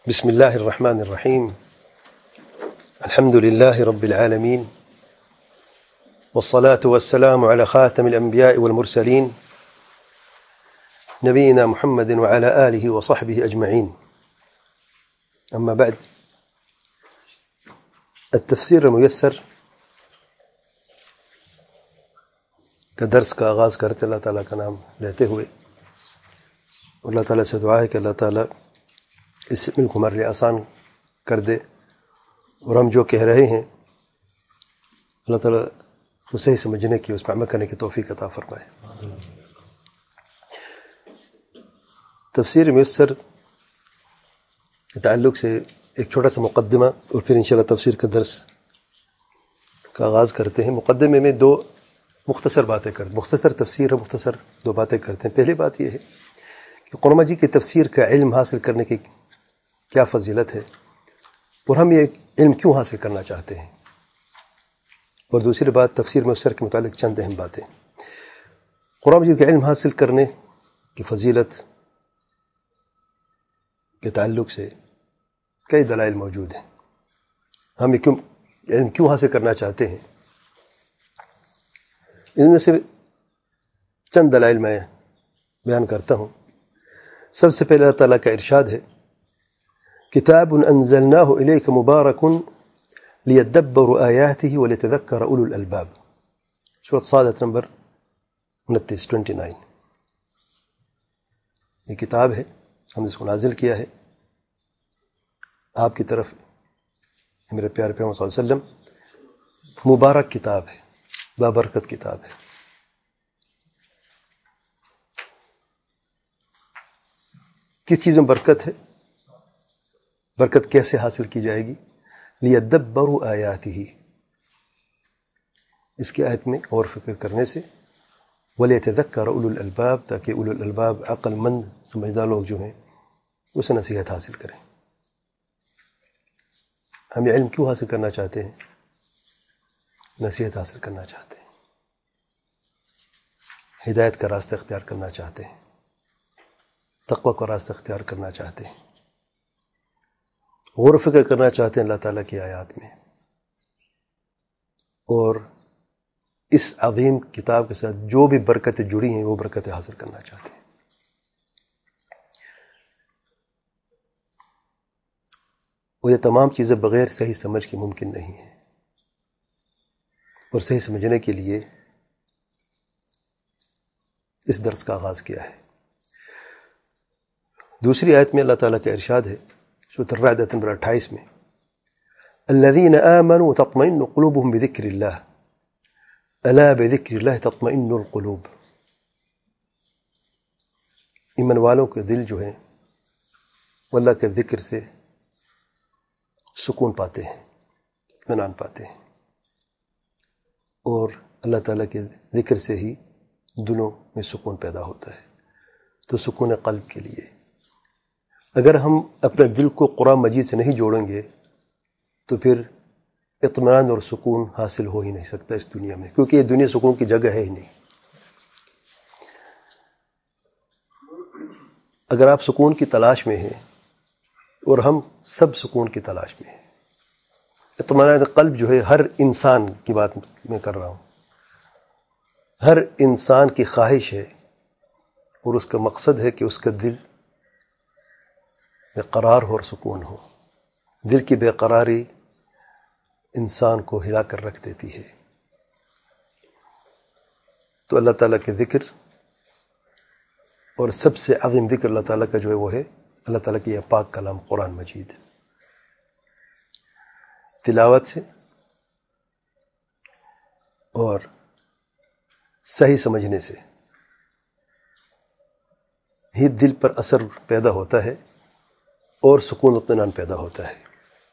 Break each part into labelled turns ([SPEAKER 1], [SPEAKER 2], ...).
[SPEAKER 1] بسم الله الرحمن الرحيم. الحمد لله رب العالمين، والصلاة والسلام على خاتم الأنبياء والمرسلين نبينا محمد وعلى آله وصحبه أجمعين. أما بعد، التفسير الميسر کا درس کا آغاز کرتے اللہ تعالیٰ کا نام لیتے ہوئے اللہ تعالیٰ سے دعا ہے کہ اللہ تعالیٰ اس علم کو ہمارے لیے آسان کر دے، اور ہم جو کہہ رہے ہیں اللہ تعالیٰ کو صحیح سمجھنے کی، اس پہ عمل کرنے کی توفیق عطا فرمائے۔ تفسیر میسر کے تعلق سے ایک چھوٹا سا مقدمہ، اور پھر انشاءاللہ تفسیر کا درس کا آغاز کرتے ہیں۔ مقدمے میں دو مختصر باتیں کرتے ہیں، مختصر تفسیر ہے، مختصر دو باتیں کرتے ہیں۔ پہلی بات یہ ہے کہ قرآن مجید کی تفسیر کا علم حاصل کرنے کی کیا فضیلت ہے، اور ہم یہ علم کیوں حاصل کرنا چاہتے ہیں، اور دوسری بات تفسیر میسر کے متعلق چند اہم باتیں۔ قرآن مجید کا علم حاصل کرنے کی فضیلت کے تعلق سے کئی دلائل موجود ہیں۔ ہم علم کیوں حاصل کرنا چاہتے ہیں، ان میں سے چند دلائل میں بیان کرتا ہوں۔ سب سے پہلے اللہ تعالیٰ کا ارشاد ہے، کتاب انزلناہ الیک مبارک لیدبروا آیاتہ وليتذکر اولو الالباب، سورۃ صاد نمبر 29۔ یہ کتاب ہے، ہم نے اس کو نازل کیا ہے آپ کی طرف، میرے پیارے پیغمبر صلی اللہ علیہ وسلم، مبارک کتاب ہے، بابرکت کتاب ہے۔ کس چیز میں برکت ہے؟ برکت کیسے حاصل کی جائے گی؟ لیدبروا آیاتہ، اس کی آیت میں اور فکر کرنے سے، ولیتذکر اولو الالباب، تاکہ اولو الالباب عقل مند سمجھدار لوگ جو ہیں اسے نصیحت حاصل کریں۔ ہم یہ علم کیوں حاصل کرنا چاہتے ہیں؟ نصیحت حاصل کرنا چاہتے ہیں، ہدایت کا راستہ اختیار کرنا چاہتے ہیں، تقوی کا راستہ اختیار کرنا چاہتے ہیں، غور و فکر کرنا چاہتے ہیں اللہ تعالیٰ کی آیات میں، اور اس عظیم کتاب کے ساتھ جو بھی برکتیں جڑی ہیں وہ برکتیں حاصل کرنا چاہتے ہیں۔ اور یہ تمام چیزیں بغیر صحیح سمجھ کے ممکن نہیں ہیں، اور صحیح سمجھنے کے لیے اس درس کا آغاز کیا ہے۔ دوسری آیت میں اللہ تعالیٰ کا ارشاد ہے، سورۃ الرعد نمبر 28 میں، الذین آمنوا تطمئن قلوبهم بذکر اللہ الا بذکر اللہ تطمئن القلوب۔ ایمان والوں کے دل جو ہیں وہ اللہ کے ذکر سے سکون پاتے ہیں، اطمینان پاتے ہیں، اور اللہ تعالیٰ کے ذکر سے ہی دلوں میں سکون پیدا ہوتا ہے۔ تو سکون قلب کے لیے اگر ہم اپنے دل کو قرآن مجید سے نہیں جوڑیں گے تو پھر اطمینان اور سکون حاصل ہو ہی نہیں سکتا اس دنیا میں، کیونکہ یہ دنیا سکون کی جگہ ہے ہی نہیں۔ اگر آپ سکون کی تلاش میں ہیں، اور ہم سب سکون کی تلاش میں ہیں، اطمینان قلب جو ہے ہر انسان کی بات میں کر رہا ہوں، ہر انسان کی خواہش ہے، اور اس کا مقصد ہے کہ اس کا دل بے قرار ہو اور سکون ہو۔ دل کی بے قراری انسان کو ہلا کر رکھ دیتی ہے۔ تو اللہ تعالیٰ کے ذکر، اور سب سے عظیم ذکر اللہ تعالیٰ کا جو ہے وہ ہے اللہ تعالیٰ کی یہ پاک کلام قرآن مجید۔ تلاوت سے اور صحیح سمجھنے سے ہی دل پر اثر پیدا ہوتا ہے اور سکون اطمینان پیدا ہوتا ہے۔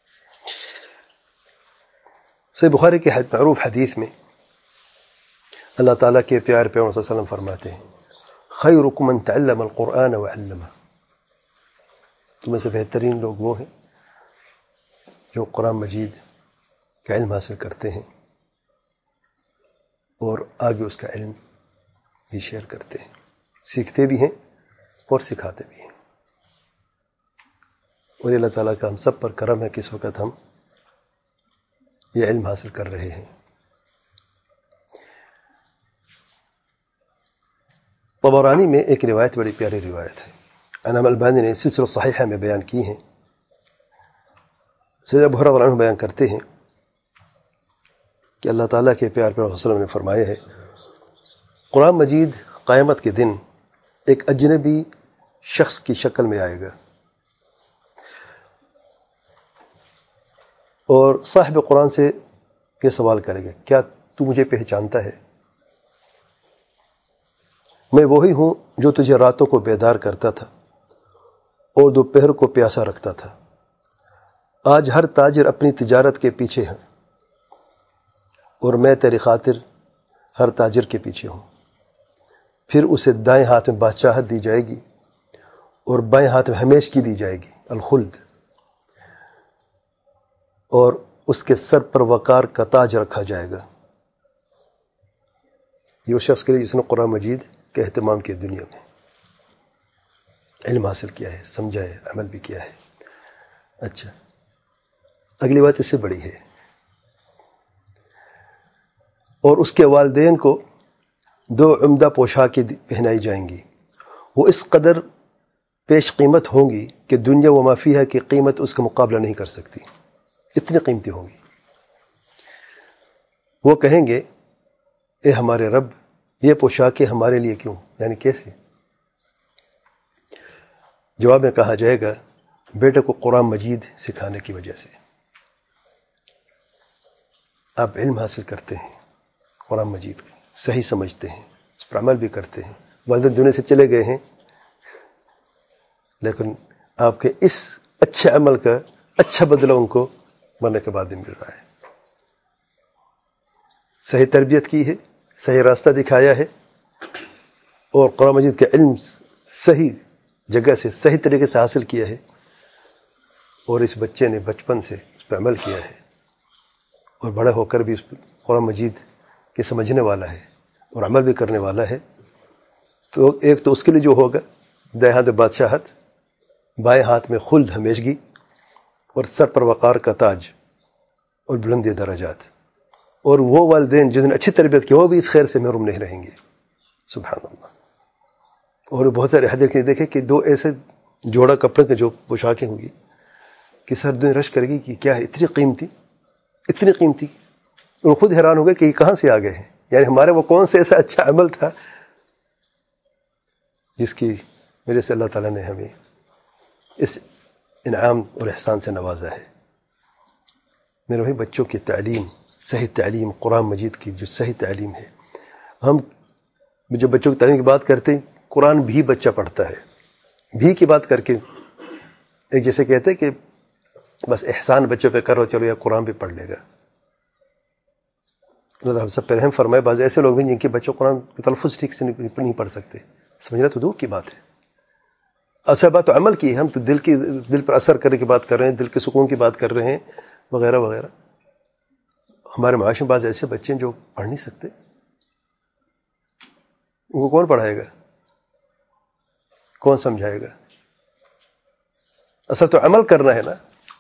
[SPEAKER 1] صحیح بخاری کے معروف حدیث میں اللہ تعالیٰ کے پیارے پیغمبر صلی اللہ علیہ وسلم فرماتے ہیں، خیرکم من تعلم القرآن وعلمہ، تم میں سے بہترین لوگ وہ ہیں جو قرآن مجید کا علم حاصل کرتے ہیں اور آگے اس کا علم بھی شیئر کرتے ہیں، سیکھتے بھی ہیں اور سکھاتے بھی ہیں۔ اور اللہ تعالیٰ کا ہم سب پر کرم ہے کہ اس وقت ہم یہ علم حاصل کر رہے ہیں۔ طبرانی میں ایک روایت بڑی پیاری روایت ہے، امام البانی نے سلسلہ صحیحہ میں بیان کی ہیں۔ سیدنا ابو ہریرہ رضی اللہ عنہ بیان کرتے ہیں کہ اللہ تعالیٰ کے پیار پر رسول اللہ نے فرمایا ہے، قرآن مجید قیامت کے دن ایک اجنبی شخص کی شکل میں آئے گا، اور صاحب قرآن سے یہ سوال کرے گا، کیا تو مجھے پہچانتا ہے؟ میں وہی ہوں جو تجھے راتوں کو بیدار کرتا تھا اور دوپہر کو پیاسا رکھتا تھا۔ آج ہر تاجر اپنی تجارت کے پیچھے ہے اور میں تیری خاطر ہر تاجر کے پیچھے ہوں۔ پھر اسے دائیں ہاتھ میں بادشاہت دی جائے گی اور بائیں ہاتھ میں ہمیشگی دی جائے گی، الخلد، اور اس کے سر پر وقار کا تاج رکھا جائے گا۔ یہ وہ شخص کے لیے جس نے قرآن مجید کے اہتمام کیا، دنیا میں علم حاصل کیا ہے، سمجھا ہے، عمل بھی کیا ہے۔ اچھا، اگلی بات اس سے بڑی ہے، اور اس کے والدین کو 2 عمدہ پوشاکیں پہنائی جائیں گی، وہ اس قدر پیش قیمت ہوں گی کہ دنیا و ما فیہا کی قیمت اس کا مقابلہ نہیں کر سکتی، اتنی قیمتی ہوں گی۔ وہ کہیں گے، اے ہمارے رب، یہ پوشاکیں ہمارے لیے کیوں؟ یعنی کیسے؟ جواب میں کہا جائے گا، بیٹے کو قرآن مجید سکھانے کی وجہ سے۔ آپ علم حاصل کرتے ہیں قرآن مجید کا، صحیح سمجھتے ہیں، اس پر عمل بھی کرتے ہیں، والدین دنیا سے چلے گئے ہیں، لیکن آپ کے اس اچھے عمل کا اچھا بدلہ ان کو مرنے کے بعد بھی مل رہا ہے۔ صحیح تربیت کی ہے، صحیح راستہ دکھایا ہے، اور قرآن مجید کا علم صحیح جگہ سے صحیح طریقے سے حاصل کیا ہے، اور اس بچے نے بچپن سے اس پہ عمل کیا ہے، اور بڑا ہو کر بھی اس قرآن مجید کے سمجھنے والا ہے اور عمل بھی کرنے والا ہے، تو ایک تو اس کے لیے جو ہوگا دائیں ہاتھ میں بادشاہت، بائیں ہاتھ میں خلد، ہمیشگی، اور سر پر وقار کا تاج اور بلندی درجات، اور وہ والدین جنہوں نے اچھی تربیت کی وہ بھی اس خیر سے محروم نہیں رہیں گے۔ سبحان اللہ۔ اور بہت سارے حدیث دیکھیں کہ 2 ایسے جوڑا کپڑے کے جو پوشاکیں ہوں گی کہ سر دنیا رش کرے گی کہ کیا ہے، اتنی قیمتی، اتنی قیمتی، اور خود حیران ہو گئے کہ یہ کہاں سے آ گئے ہیں، یعنی ہمارے وہ کون سے ایسا اچھا عمل تھا جس کی وجہ سے اللہ تعالیٰ نے ہمیں اس انعام اور احسان سے نوازا ہے۔ میرے بھائی، بچوں کی تعلیم، صحیح تعلیم، قرآن مجید کی جو صحیح تعلیم ہے، ہم جب بچوں کی تعلیم کی بات کرتے ہیں، قرآن بھی بچہ پڑھتا ہے، بھی کی بات کر کے ایک جیسے کہتے ہیں کہ بس احسان بچوں پہ کرو، چلو یا قرآن بھی پڑھ لے گا۔ اللہ ہم سب پہ رحم فرمائے۔ بعض ایسے لوگ ہیں جن کے بچوں قرآن کے تلفظ ٹھیک سے نہیں پڑھ سکتے، سمجھنا تو دور کی بات ہے، اصل بات تو عمل کی ہے، ہم تو دل پر اثر کرنے کی بات کر رہے ہیں، دل کے سکون کی بات کر رہے ہیں، وغیرہ وغیرہ۔ ہمارے معاشرے میں بعض ایسے بچے ہیں جو پڑھ نہیں سکتے، ان کو کون پڑھائے گا، کون سمجھائے گا؟ اصل تو عمل کرنا ہے نا،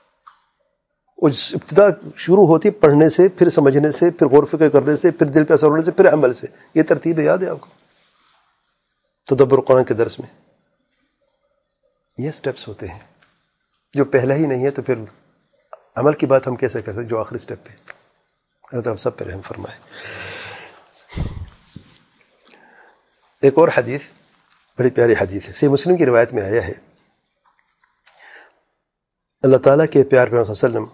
[SPEAKER 1] ابتدا شروع ہوتی پڑھنے سے، پھر سمجھنے سے، پھر غور و فکر کرنے سے، پھر دل پہ اثر ہونے سے، پھر عمل سے۔ یہ ترتیب یاد ہے آپ کو تدبر قرآن کے درس میں؟ یہ سٹیپس ہوتے ہیں، جو پہلا ہی نہیں ہے تو پھر عمل کی بات ہم کیسے کر سکتے جو آخری سٹیپ پہ؟ اللہ تعالیٰ سب پہ رحم فرمائے۔ ایک اور حدیث بڑی پیاری حدیث ہے، صحیح مسلم کی روایت میں آیا ہے، اللہ تعالیٰ کے پیار پیغمبر صلی اللہ علیہ وسلم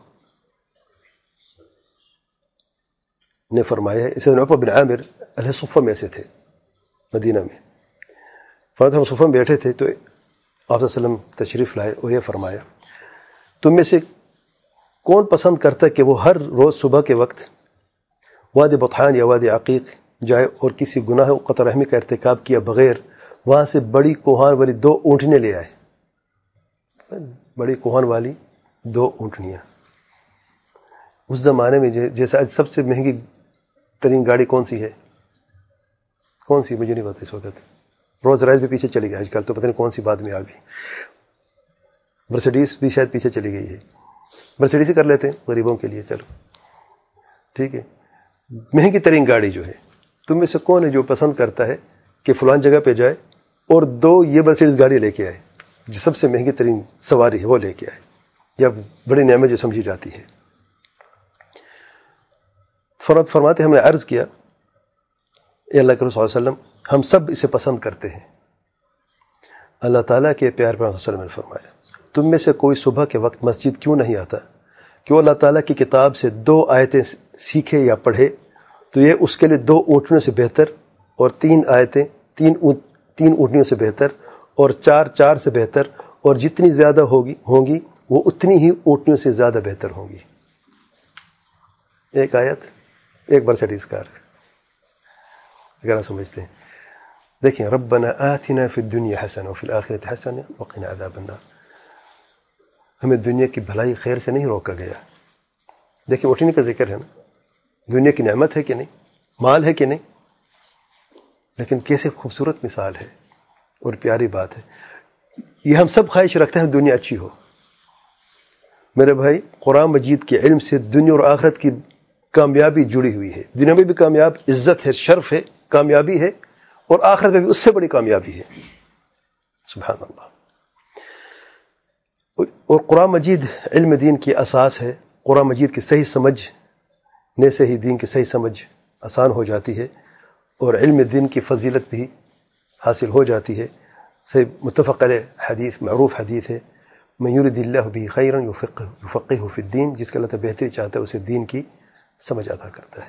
[SPEAKER 1] نے فرمایا ہے، اسے عقبہ بن عامر اہل صفہ میں سے تھے مدینہ میں، فرمایا ہم صفہ میں بیٹھے تھے تو آپ صلی اللہ علیہ وسلم تشریف لائے اور یہ فرمایا، تم میں سے کون پسند کرتا ہے کہ وہ ہر روز صبح کے وقت وادی بطحان یا وادی عقیق جائے اور کسی گناہ و قطع رحمی کا ارتکاب کیا بغیر وہاں سے بڑی کوہان والی 2 اونٹنیاں لے آئے؟ بڑی کوہان والی 2 اونٹنیاں۔ اس زمانے میں جیسے آج سب سے مہنگی ترین گاڑی کون سی ہے؟ کون سی؟ مجھے نہیں پتا اس وقت، روز رائز بھی پیچھے چلی گئی، آج کل تو پتہ نہیں کون سی بات میں آ گئی۔ مرسڈیز بھی شاید پیچھے چلی گئی ہے، مرسڈیز ہی کر لیتے ہیں غریبوں کے لیے، چلو ٹھیک ہے۔ مہنگی ترین گاڑی جو ہے، تم میں سے کون ہے جو پسند کرتا ہے کہ فلان جگہ پہ جائے اور 2 یہ مرسڈیز گاڑی لے کے آئے جو سب سے مہنگی ترین سواری ہے وہ لے کے آئے، یا بڑی نعمت جو سمجھی جاتی ہے۔ فرماتے ہم نے عرض کیا اے اللہ کے رسول صلی اللہ علیہ وسلم، ہم سب اسے پسند کرتے ہیں۔ اللہ تعالیٰ کے پیار پر صلی اللہ علیہ وسلم نے فرمایا، تم میں سے کوئی صبح کے وقت مسجد کیوں نہیں آتا کہ وہ اللہ تعالیٰ کی کتاب سے 2 آیتیں سیکھے یا پڑھے، تو یہ اس کے لیے 2 اونٹنیوں سے بہتر، اور 3 آیتیں 3 اونٹنیوں سے بہتر، اور 4 سے بہتر، اور جتنی زیادہ ہوں گی وہ اتنی ہی اونٹنیوں سے زیادہ بہتر ہوں گی۔ ایک آیت، ایک مرسڈیز کار، اگر آپ سمجھتے ہیں۔ دیکھیں، ربنا آتنا فی الدنیا حسنہ وفی الآخرۃ حسنہ وقنا عذاب النار، ہمیں دنیا کی بھلائی خیر سے نہیں روکا گیا۔ دیکھیں اٹھنے کا ذکر ہے نا، دنیا کی نعمت ہے کہ نہیں، مال ہے کہ نہیں، لیکن کیسے خوبصورت مثال ہے اور پیاری بات ہے۔ یہ ہم سب خواہش رکھتے ہیں دنیا اچھی ہو۔ میرے بھائی، قرآن مجید کے علم سے دنیا اور آخرت کی کامیابی جڑی ہوئی ہے۔ دنیا میں بھی کامیاب، عزت ہے، شرف ہے، کامیابی ہے، اور آخرت میں بھی اس سے بڑی کامیابی ہے۔ سبحان اللہ۔ اور قرآن مجید علم دین کی اساس ہے۔ قرآن مجید کی صحیح سمجھنے سے ہی دین کی صحیح سمجھ آسان ہو جاتی ہے، اور علم دین کی فضیلت بھی حاصل ہو جاتی ہے۔ صحیح متفق علیہ حدیث، معروف حدیث ہے، من یرد اللہ بہ خیرا یفقہہ فی الدین، جس کا اللہ تعالیٰ بہتری چاہتا ہے اسے دین کی سمجھ عطا کرتا ہے۔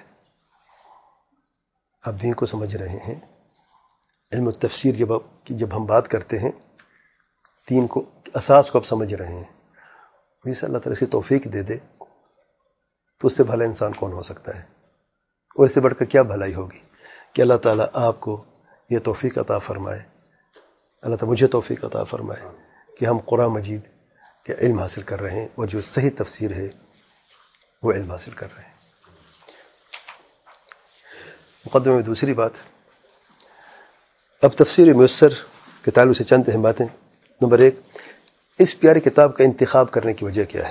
[SPEAKER 1] آپ دین کو سمجھ رہے ہیں۔ علم التفسیر جب ہم بات کرتے ہیں، دین کو اساس کو آپ سمجھ رہے ہیں، جسے اللہ تعالیٰ اس کی توفیق دے دے تو اس سے بھلا انسان کون ہو سکتا ہے؟ اور اس سے بڑھ کر کیا بھلائی ہوگی کہ اللہ تعالیٰ آپ کو یہ توفیق عطا فرمائے، اللہ تعالیٰ مجھے توفیق عطا فرمائے کہ ہم قرآن مجید کے علم حاصل کر رہے ہیں، اور جو صحیح تفسیر ہے وہ علم حاصل کر رہے ہیں۔ مقدمے میں دوسری بات، اب تفسیر میسر کے تعلق سے چند اہم باتیں۔ نمبر 1، اس پیاری کتاب کا انتخاب کرنے کی وجہ کیا ہے؟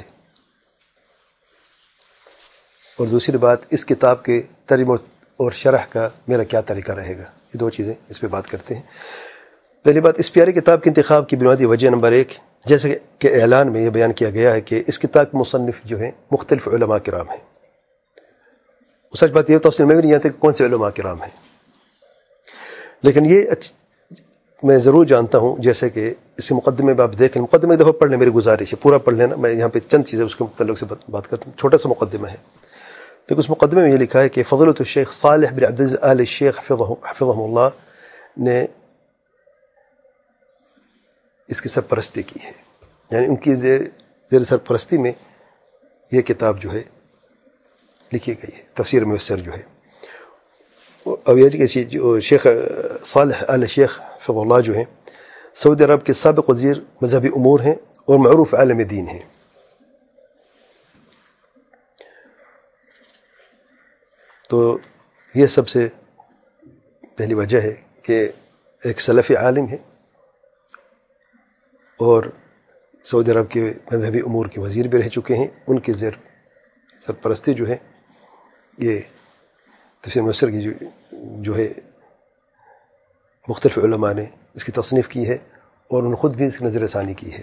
[SPEAKER 1] اور دوسری بات، اس کتاب کے ترجمہ اور شرح کا میرا کیا طریقہ رہے گا؟ یہ 2 چیزیں اس پہ بات کرتے ہیں۔ پہلی بات، اس پیاری کتاب کے انتخاب کی بنیادی وجہ نمبر 1، جیسے کہ اعلان میں یہ بیان کیا گیا ہے کہ اس کتاب کے مصنف جو ہیں مختلف علماء کرام ہیں۔ سچ بات یہ تفصیل میں بھی نہیں جانتا کہ کون سے علماء کرام ہیں، لیکن یہ میں ضرور جانتا ہوں، جیسے کہ اس کے مقدمے میں آپ دیکھیں، مقدمے ایک دفعہ پڑھ لیں، میری گزارش ہے پورا پڑھ لینا، میں یہاں پہ چند چیزیں اس کے متعلق سے بات کرتا ہوں، چھوٹا سا مقدمہ ہے، لیکن اس مقدمے میں یہ لکھا ہے کہ فضیلۃ الشیخ صالح بن عبدالعزیز آل شیخ حفظہ اللہ نے اس کی سرپرستی کی ہے، یعنی ان کی زیر سرپرستی میں یہ کتاب جو ہے لکھی گئی ہے، تفسیر میسر جو ہے۔ اب یہ کہ جو شیخ صالح آل شیخ حفظہ اللہ جو ہیں سعودی عرب کے سابق وزیر مذہبی امور ہیں اور معروف عالم دین ہیں۔ تو یہ سب سے پہلی وجہ ہے کہ ایک سلفی عالم ہے اور سعودی عرب کے مذہبی امور کے وزیر بھی رہ چکے ہیں، ان کے زیر سرپرستی جو ہے یہ تفسیر میسر کی جو ہے مختلف علماء نے اس کی تصنیف کی ہے، اور انہوں نے خود بھی اس کی نظر ثانی کی ہے۔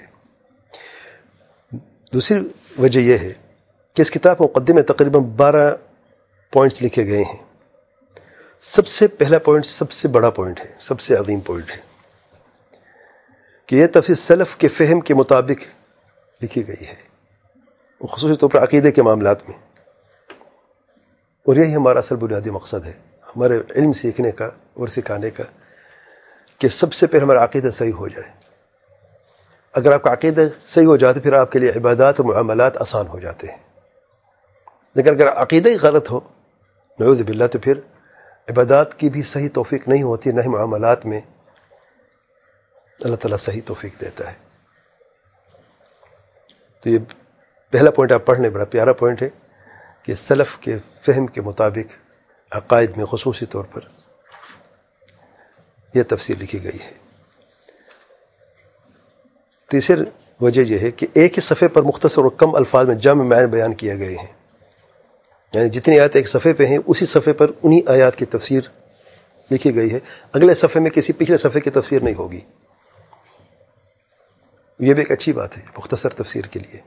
[SPEAKER 1] دوسری وجہ یہ ہے کہ اس کتاب مقدمے میں تقریباً 12 پوائنٹس لکھے گئے ہیں۔ سب سے پہلا پوائنٹ سب سے بڑا پوائنٹ ہے، سب سے عظیم پوائنٹ ہے کہ یہ تفسیر سلف کے فہم کے مطابق لکھی گئی ہے، خصوصی طور پر عقیدے کے معاملات میں، اور یہی ہمارا اصل بنیادی مقصد ہے ہمارے علم سیکھنے کا اور سکھانے کا، کہ سب سے پہلے ہمارا عقیدہ صحیح ہو جائے۔ اگر آپ کا عقیدہ صحیح ہو جاتا پھر آپ کے لیے عبادات اور معاملات آسان ہو جاتے ہیں، لیکن اگر عقیدہ ہی غلط ہو نعوذ باللہ تو پھر عبادات کی بھی صحیح توفیق نہیں ہوتی، نہ ہی معاملات میں اللہ تعالیٰ صحیح توفیق دیتا ہے۔ تو یہ پہلا پوائنٹ آپ پڑھ لیں، بڑا پیارا پوائنٹ ہے کہ سلف کے فہم کے مطابق عقائد میں خصوصی طور پر یہ تفسیر لکھی گئی ہے۔ تیسری وجہ یہ ہے کہ ایک ہی صفحے پر مختصر اور کم الفاظ میں جامع معنی بیان کیے گئے ہیں. یعنی جتنی آیات ایک صفحے پہ ہیں اسی صفحے پر انہی آیات کی تفسیر لکھی گئی ہے. اگلے صفحے میں کسی پچھلے صفحے کی تفسیر نہیں ہوگی. یہ بھی ایک اچھی بات ہے مختصر تفسیر کے لیے.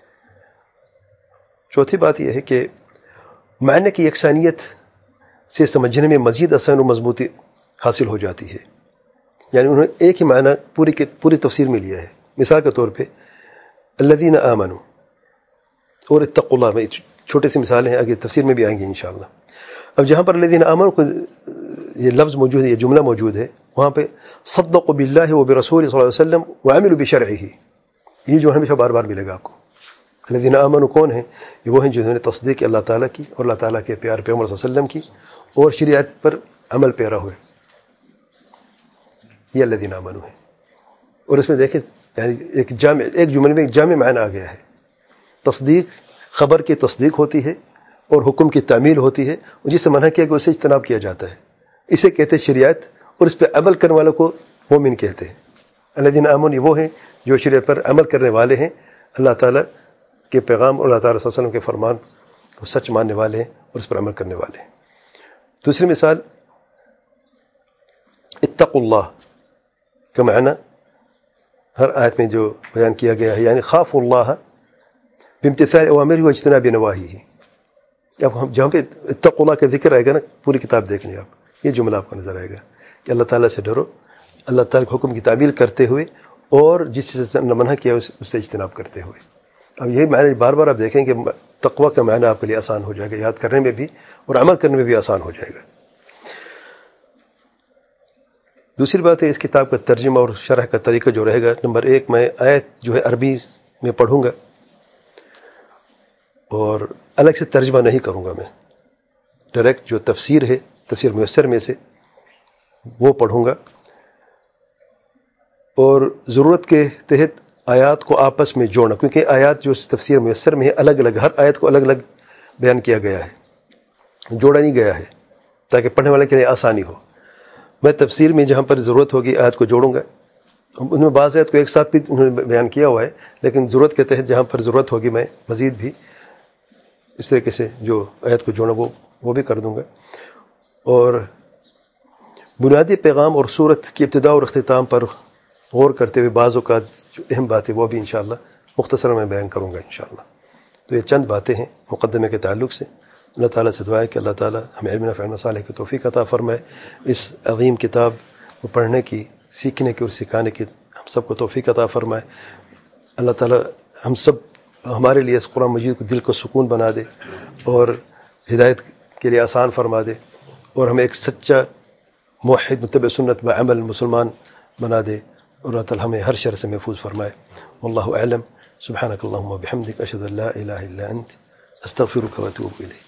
[SPEAKER 1] چوتھی بات یہ ہے کہ معنی کی یکسانیت سے سمجھنے میں مزید آسان و مضبوطی حاصل ہو جاتی ہے. یعنی انہوں نے ایک ہی معنی پوری تفسیر میں لیا ہے. مثال کے طور پہ الذین آمنوا اور اتقوا اللہ، میں چھوٹے سی مثالیں ہیں، آگے تفسیر میں بھی آئیں گی انشاءاللہ. اب جہاں پر الذین آمنوا کو یہ لفظ موجود ہے، یہ جملہ موجود ہے، وہاں پہ صدقوا باللہ وبرسولہ صلی اللہ علیہ وسلم وعملوا بشرعہ، یہ جو ہمیشہ بار بار ملے گا آپ کو. الذین آمنوا کون ہیں؟ یہ وہ ہیں جنہوں نے تصدیق اللہ تعالیٰ کی اور اللہ تعالیٰ کے پیار پیغمبر صلی اللہ علیہ وسلم کی اور شریعت پر عمل پیرا ہوئے. یہ الذین آمنوا ہے. اور اس میں دیکھیں یعنی ایک جملے میں ایک جامع معنی آ گیا ہے. تصدیق، خبر کی تصدیق ہوتی ہے اور حکم کی تعمیل ہوتی ہے، اور جس سے منع کیا کہ اسے اجتناب کیا جاتا ہے. اسے کہتے ہیں شریعت، اور اس پہ عمل کرنے والوں کو مومن کہتے ہیں. الذین آمنوا وہ ہیں جو شریعت پر عمل کرنے والے ہیں، اللہ تعالیٰ کے پیغام اور اللہ تعالیٰ صلی اللہ علیہ وسلم کے فرمان کو سچ ماننے والے ہیں اور اس پر عمل کرنے والے ہیں. دوسری مثال اتقوا اللہ کا معنی ہر آیت میں جو بیان کیا گیا ہے، یعنی خاف اللہ بامتثال اوامرہ واجتناب نواہیہ. اب ہم جہاں پہ اتقوا اللہ کا ذکر آئے گا نا، پوری کتاب دیکھ لیں آپ، یہ جملہ آپ کو نظر آئے گا کہ اللہ تعالیٰ سے ڈرو، اللہ تعالیٰ کے حکم کی تعمیل کرتے ہوئے اور جس چیز سے منع کیا اس سے اجتناب کرتے ہوئے. اب یہی معنی بار بار آپ دیکھیں کہ تقویٰ کا معنی آپ کے لیے آسان ہو جائے گا، یاد کرنے میں بھی اور عمل کرنے میں بھی آسان ہو جائے گا. دوسری بات ہے اس کتاب کا ترجمہ اور شرح کا طریقہ جو رہے گا. نمبر 1، میں آیت جو ہے عربی میں پڑھوں گا اور الگ سے ترجمہ نہیں کروں گا. میں ڈائریکٹ جو تفسیر ہے، تفسیر میسر میں سے وہ پڑھوں گا، اور ضرورت کے تحت آیات کو آپس میں جوڑنا، کیونکہ آیات جو تفسیر میسر میں ہے الگ الگ، ہر آیت کو الگ الگ بیان کیا گیا ہے، جوڑا نہیں گیا ہے تاکہ پڑھنے والے کے لیے آسانی ہو. میں تفسیر میں جہاں پر ضرورت ہوگی آیت کو جوڑوں گا. ان میں بعض آیت کو ایک ساتھ بھی انہوں نے بیان کیا ہوا ہے، لیکن ضرورت کے تحت جہاں پر ضرورت ہوگی میں مزید بھی اس طریقے سے جو آیت کو جوڑنا وہ بھی کر دوں گا. اور بنیادی پیغام اور صورت کی ابتدا اور اختتام پر غور کرتے ہوئے بعض اوقات جو اہم باتیں وہ بھی انشاءاللہ مختصر میں بیان کروں گا انشاءاللہ. تو یہ چند باتیں ہیں مقدمے کے تعلق سے. اللہ تعالیٰ سے دعا ہے کہ اللہ تعالیٰ ہمیں علم نافع عمل صالح کی توفیق عطا فرمائے. اس عظیم کتاب کو پڑھنے کی، سیکھنے کی اور سکھانے کی ہم سب کو توفیق عطا فرمائے. اللہ تعالیٰ ہم سب ہمارے لیے اس قرآن مجید کو دل کو سکون بنا دے اور ہدایت کے لیے آسان فرما دے، اور ہمیں ایک سچا موحد متبع سنت بعمل مسلمان بنا دے، اور اللہ تعالیٰ ہمیں ہر شر سے محفوظ فرمائے. واللہ اعلم. سبحانک اللہم وبحمدک، اشہد ان لا الہ الا انت، استغفرک واتوب الیک.